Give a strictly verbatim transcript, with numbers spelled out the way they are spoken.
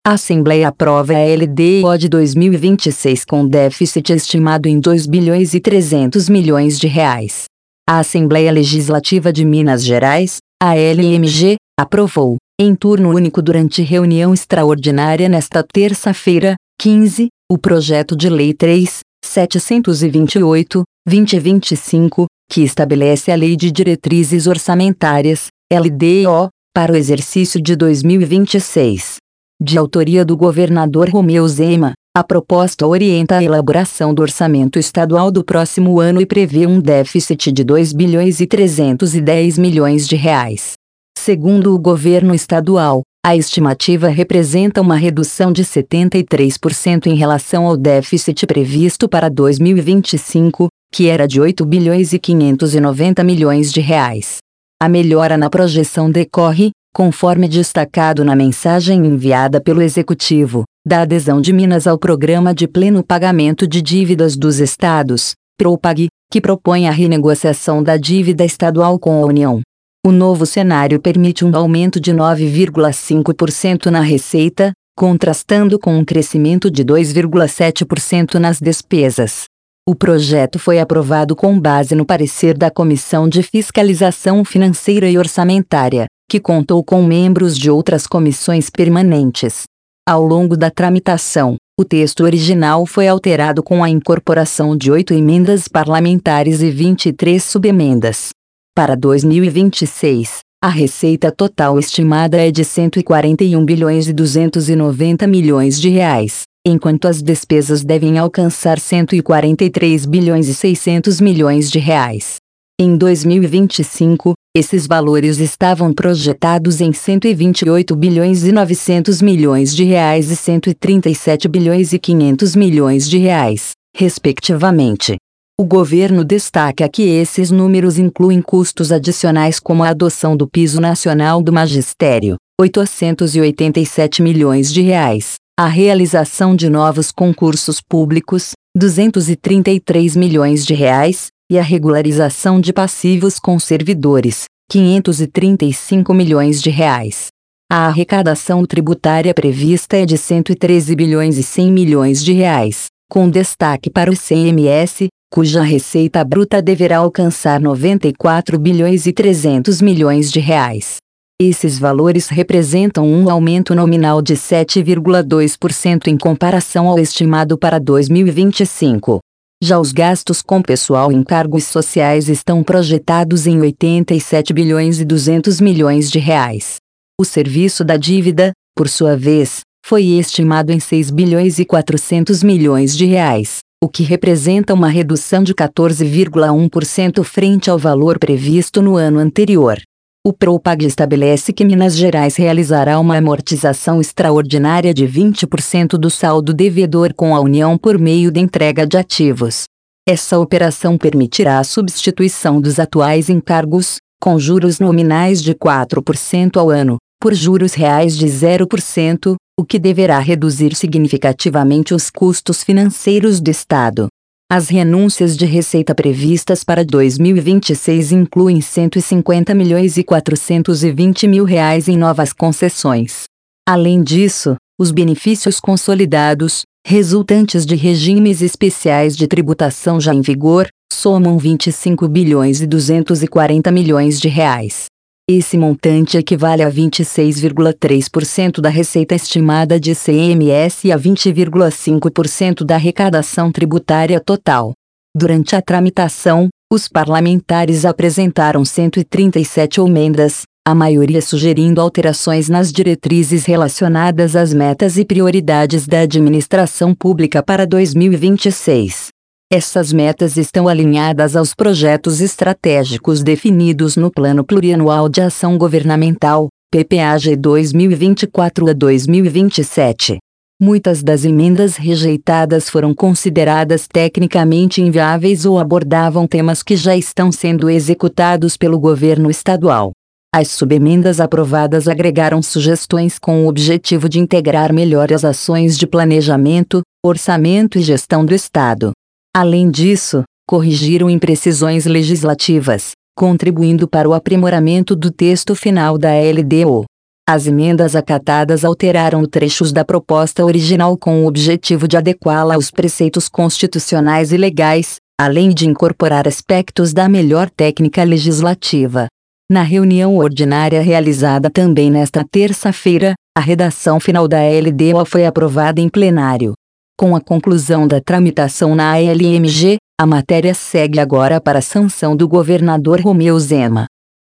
A Assembleia aprova a L D O de dois mil e vinte e seis com déficit estimado em dois bilhões e trezentos milhões de reais. A Assembleia Legislativa de Minas Gerais, a L M G, aprovou, em turno único durante reunião extraordinária nesta terça-feira, quinze, o projeto de Lei três mil setecentos e vinte e oito, dois mil e vinte e cinco, que estabelece a Lei de Diretrizes Orçamentárias, L D O, para o exercício de dois mil e vinte e seis. De autoria do governador Romeu Zema, a proposta orienta a elaboração do orçamento estadual do próximo ano e prevê um déficit de dois bilhões e trezentos e dez milhões de reais. Segundo o governo estadual, a estimativa representa uma redução de setenta e três por cento em relação ao déficit previsto para dois mil e vinte e cinco, que era de oito bilhões e quinhentos e noventa milhões de reais. A melhora na projeção decorre, conforme destacado na mensagem enviada pelo Executivo, da adesão de Minas ao Programa de Pleno Pagamento de Dívidas dos Estados, PROPAG, que propõe a renegociação da dívida estadual com a União. O novo cenário permite um aumento de nove vírgula cinco por cento na receita, contrastando com um crescimento de dois vírgula sete por cento nas despesas. O projeto foi aprovado com base no parecer da Comissão de Fiscalização Financeira e Orçamentária, que contou com membros de outras comissões permanentes. Ao longo da tramitação, o texto original foi alterado com a incorporação de oito emendas parlamentares e vinte e três subemendas. Para dois mil e vinte e seis, a receita total estimada é de cento e quarenta e um bilhões e duzentos e noventa milhões de reais, enquanto as despesas devem alcançar cento e quarenta e três bilhões e seiscentos milhões de reais. Em dois mil e vinte e cinco, esses valores estavam projetados em cento e vinte e oito bilhões e novecentos milhões de reais e cento e trinta e sete bilhões e quinhentos milhões de reais, respectivamente. O governo destaca que esses números incluem custos adicionais como a adoção do Piso Nacional do Magistério, oitocentos e oitenta e sete milhões de reais, a realização de novos concursos públicos, duzentos e trinta e três milhões de reais, e a regularização de passivos com servidores, quinhentos e trinta e cinco milhões de reais. A arrecadação tributária prevista é de cento e treze bilhões e cem milhões de reais, com destaque para o I C M S, cuja receita bruta deverá alcançar noventa e quatro bilhões e trezentos milhões de reais. Esses valores representam um aumento nominal de sete vírgula dois por cento em comparação ao estimado para dois mil e vinte e cinco. Já os gastos com pessoal em cargos sociais estão projetados em oitenta e sete bilhões e duzentos milhões de reais. O serviço da dívida, por sua vez, foi estimado em seis bilhões e quatrocentos milhões de reais, o que representa uma redução de quatorze vírgula um por cento frente ao valor previsto no ano anterior. O PROPAG estabelece que Minas Gerais realizará uma amortização extraordinária de vinte por cento do saldo devedor com a União por meio da entrega de ativos. Essa operação permitirá a substituição dos atuais encargos, com juros nominais de quatro por cento ao ano, por juros reais de zero por cento, o que deverá reduzir significativamente os custos financeiros do Estado. As renúncias de receita previstas para dois mil e vinte e seis incluem cento e cinquenta milhões e quatrocentos e vinte mil reais em novas concessões. Além disso, os benefícios consolidados, resultantes de regimes especiais de tributação já em vigor, somam vinte e cinco bilhões e duzentos e quarenta milhões de reais. Esse montante equivale a vinte e seis vírgula três por cento da receita estimada de I C M S e a vinte vírgula cinco por cento da arrecadação tributária total. Durante a tramitação, os parlamentares apresentaram cento e trinta e sete emendas, a maioria sugerindo alterações nas diretrizes relacionadas às metas e prioridades da administração pública para dois mil e vinte e seis. Essas metas estão alinhadas aos projetos estratégicos definidos no Plano Plurianual de Ação Governamental, P P A G dois mil e vinte e quatro a dois mil e vinte e sete. Muitas das emendas rejeitadas foram consideradas tecnicamente inviáveis ou abordavam temas que já estão sendo executados pelo governo estadual. As subemendas aprovadas agregaram sugestões com o objetivo de integrar melhor as ações de planejamento, orçamento e gestão do Estado. Além disso, corrigiram imprecisões legislativas, contribuindo para o aprimoramento do texto final da L D O. As emendas acatadas alteraram trechos da proposta original com o objetivo de adequá-la aos preceitos constitucionais e legais, além de incorporar aspectos da melhor técnica legislativa. Na reunião ordinária realizada também nesta terça-feira, a redação final da L D O foi aprovada em plenário. Com a conclusão da tramitação na A L M G, a matéria segue agora para a sanção do governador Romeu Zema.